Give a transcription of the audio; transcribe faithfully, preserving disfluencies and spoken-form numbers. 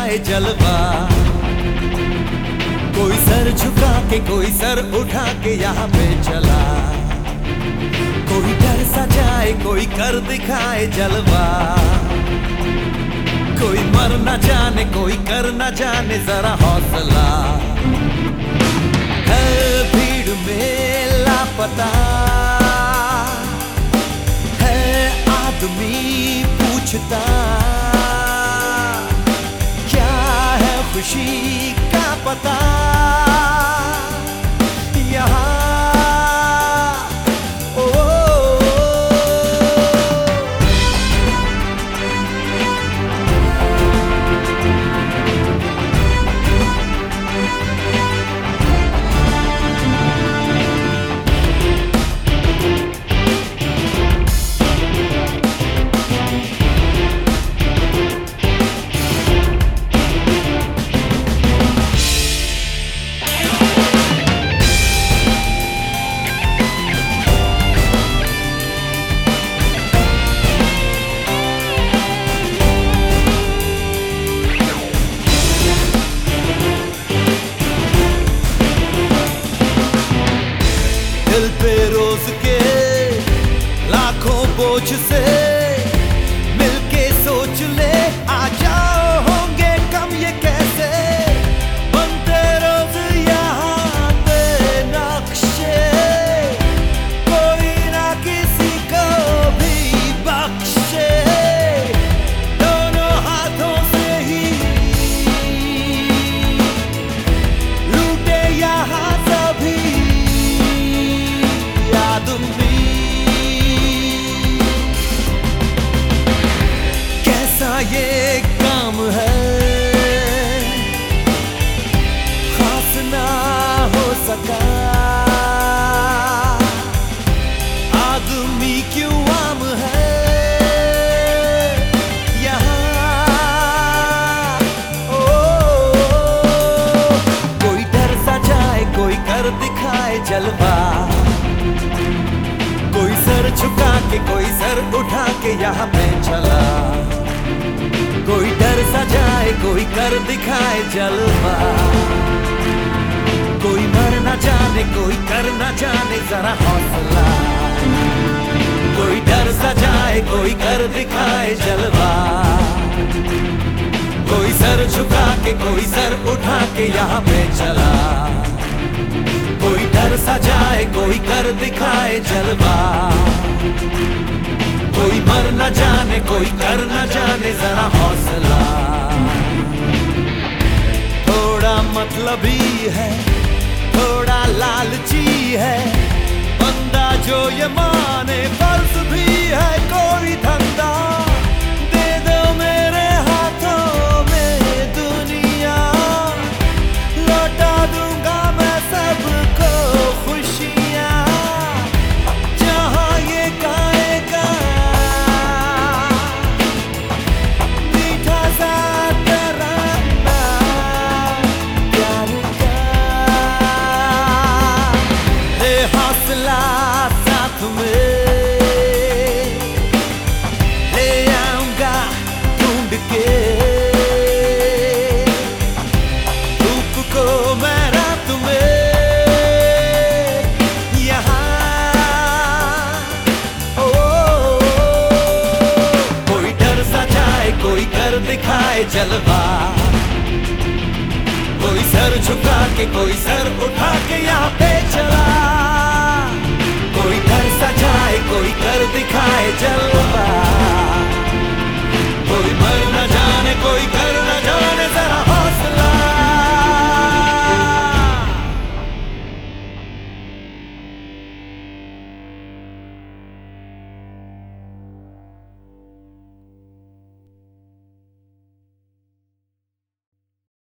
दिखाए जलवा। कोई सर झुका के कोई सर उठा के यहाँ पे चला। कोई डर सा जाए कोई कर दिखाए जलवा। कोई मर न जाने कोई कर न जाने जरा हौसला। है भीड़ में लापता है आदमी पूछता, क्या है खुशी का पता यहाँ। दिल पे रोज के लाखों बोझ से मिलके सोच ले, आ जाओ होंगे कम ये कैसे। बनते रोज यहाँ पे नक्शे, कोई ना किसी को भी बख्शे। दोनों हाथों से ही लूटे यहाँ सभी आदमी। कैसा ये काम है खास ना हो सका। आदमी क्यों आम है यहाँ। ओ, कोई डर सा जाए कोई कर दिखाए जलवा। कोई सर झुका के कोई सर उठा के यहाँ पे चला। कोई डर सा जाए कोई कर दिखाए जलवा। कोई मर न जाने कोई कर न जाने जरा हौसला। कोई डर सा जाए कोई कर दिखाए जलवा। कोई सर झुका के कोई सर उठा के यहाँ पे चला। कोई डर सा जाए कोई कर दिखाए जलवा। कोई मर न जाने कोई कर न जाने जरा हौसला। थोड़ा मतलबी है थोड़ा लालची है बंदा जो ये माने फर्ज भी है कोई धंधा। दे दो मेरे हाथों में दुनिया, लौटा दूंगा मैं सबको खुशियाँ। जहाँ ये गाएगा मीठा सा तराना प्यार का। ले हौसला साथ में ले आऊंगा ढूंढ के। धूप को मैं रात में यहाँ। ओ, कोई डर सा जाए कोई कर दिखाए जलवा। कोई सर झुका के कोई सर उठा के यहाँ पे चला। कोई डर सा जाए कोई कर दिखाए जलवा। कोई मर न जाने कोई